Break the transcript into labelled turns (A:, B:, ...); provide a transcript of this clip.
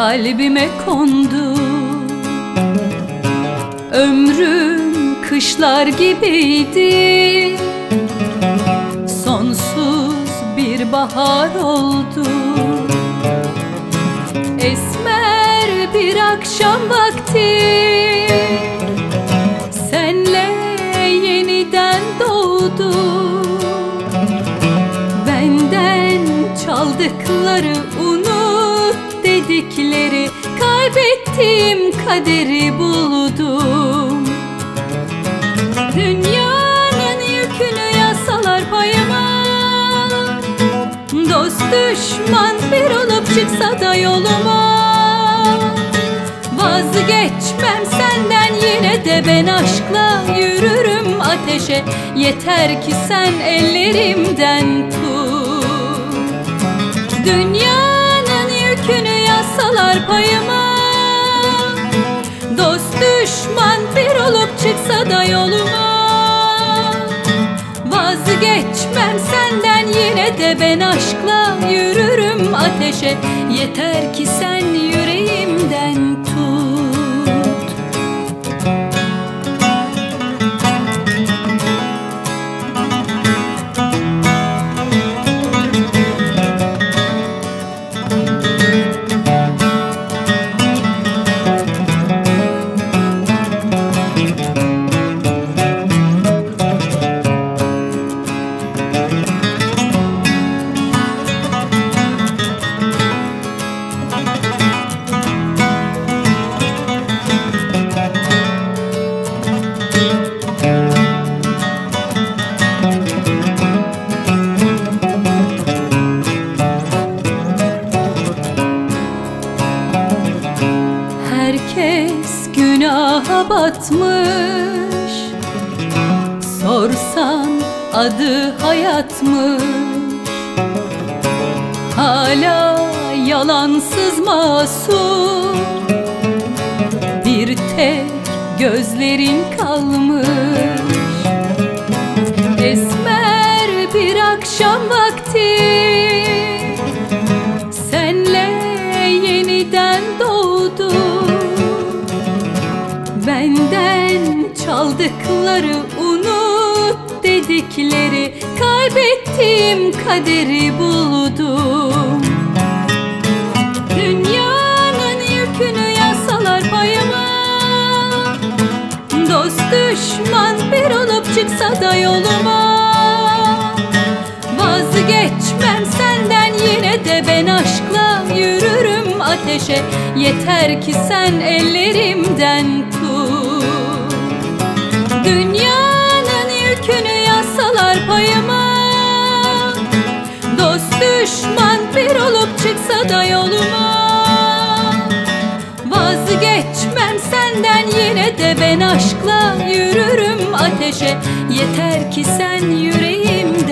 A: kalbime kondu. Ömrüm kışlar gibiydi, sonsuz bir bahar oldu. Esmer bir akşam vakti senle yeniden doğdu. Benden çaldıkları unut dedikleri, kaybettiğim kaderi buldum. Dünyanın yükünü yazsalar payıma, dost düşman bir olup çıksa da yoluma, vazgeçmem senden, yine de ben aşkla yürürüm ateşe. Yeter ki sen ellerimden tut. Dünyanın yükünü yazsalar payıma, dost düşman bir olup çıksa da yoluma, vazgeçmem senden, yine de ben aşkla yürürüm ateşe. Yeter ki sen yüreğimden tut. Herkes günaha batmış, sorsan adı hayatmış. Hala yalansız masum bir tek gözlerin kalmış. Esmer bir akşam vakti senle yeniden doğdu. Benden çaldıkları unut dedikleri, kaybettiğim kaderi buldum. Dünyanın yükünü yazsalar payıma, dost düşman bir olup çıksa da yoluma, vazgeçmem senden, yine de ben aşkla yürürüm ateşe. Yeter ki sen ellerimden tut. Dünyanın yükünü yazsalar payıma, dost düşman bir olup çıksa da yoluma, vazgeçmem senden, yine de ben aşkla yürürüm ateşe. Yeter ki sen yüreğim